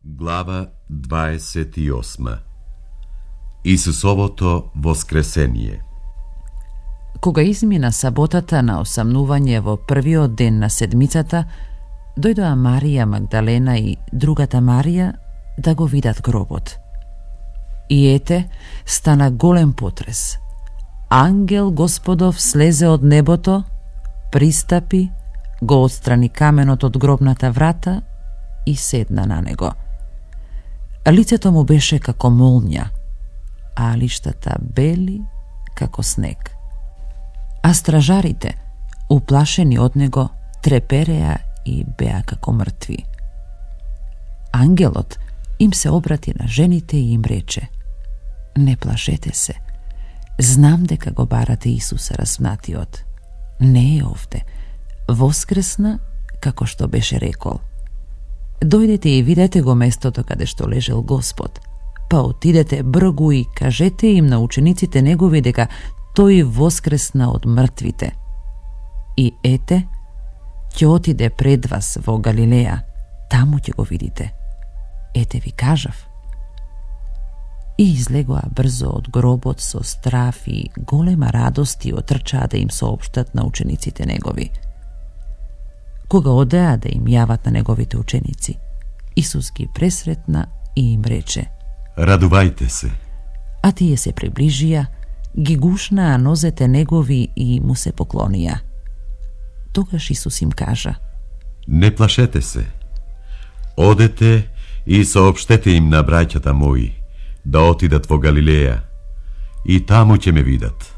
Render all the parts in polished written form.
Глава 28. Исусовото воскресение. Кога измина саботата на осамнување во првиот ден на седмицата, дојдоа Марија Магдалена и другата Марија да го видат гробот. И ете, стана голем потрес. Ангел Господов слезе од небото, пристапи, го отстрани каменот од гробната врата и седна на него. Лицето му беше како молња, а лиштата бели како снег. А стражарите, уплашени од него, трепереа и беа како мртви. Ангелот им се обрати на жените и им рече: „Не плашете се. Знам дека го барате Исуса распнатиот. Не е овде. Воскресна како што беше рекол. Дојдете и видете го местото каде што лежел Господ, па отидете бргу и кажете им на учениците негови дека тој воскресна од мртвите. И ете, ќе отиде пред вас во Галилеја, таму ќе го видите. Ете ви кажав.“ И излегоа брзо од гробот со страв и голема радост и отрчаа да им соопштат на учениците негови. Кога одеа да им јават на неговите ученици, Исус ги пресретна и им рече: „Радувајте се.“ А тие се приближија, ги гушнаа нозете негови и му се поклонија. Тогаш Исус им кажа: „Не плашете се. Одете и соопштете им на браќата мои да отидат во Галилеја и таму ќе ме видат.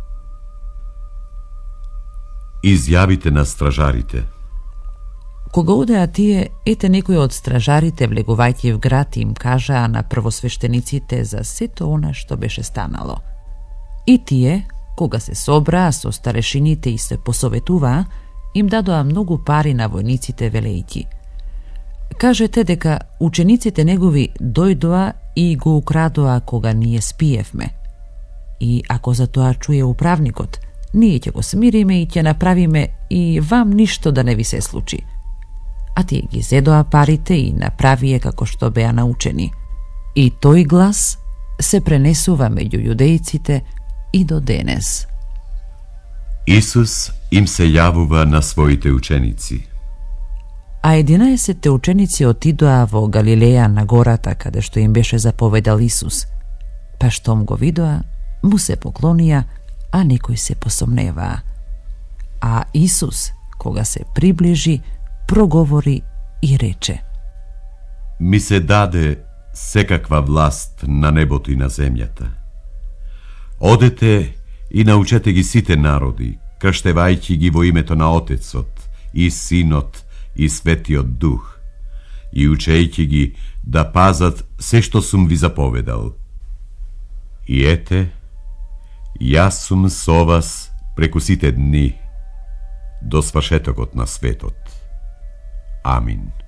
Изјавите на стражарите.“ Кога одеа тие, ете некои од стражарите, влегувајќи в град, им кажаа на првосвештениците за сето она што беше станало. И тие, кога се собраа со старешините и се посоветуваа, им дадоа многу пари на војниците, велејќи: „Кажете дека учениците негови дојдоа и го украдоа кога ние спиевме. И ако за тоа чуе управникот, ние ќе го смириме и ќе направиме и вам ништо да не ви се случи.“ А тие ги зедоа парите и направие како што беа научени. И тој глас се пренесува меѓу јудејците и до денес. Исус им се јавува на своите ученици. А 11 ученици отидоа во Галилеја на гората, каде што им беше заповедал Исус. Па штом го видоа, му се поклонија, а некои се посомневаа. А Исус, кога се приближи, проговори и рече: „Ми се даде секаква власт на небото и на земјата. Одете и научете ги сите народи, крштевајќи ги во името на Отецот и Синот и Светиот Дух, и учејќи ги да пазат се што сум ви заповедал. И ете, јас сум со вас преку сите дни, до свршетокот на светот. Амин.“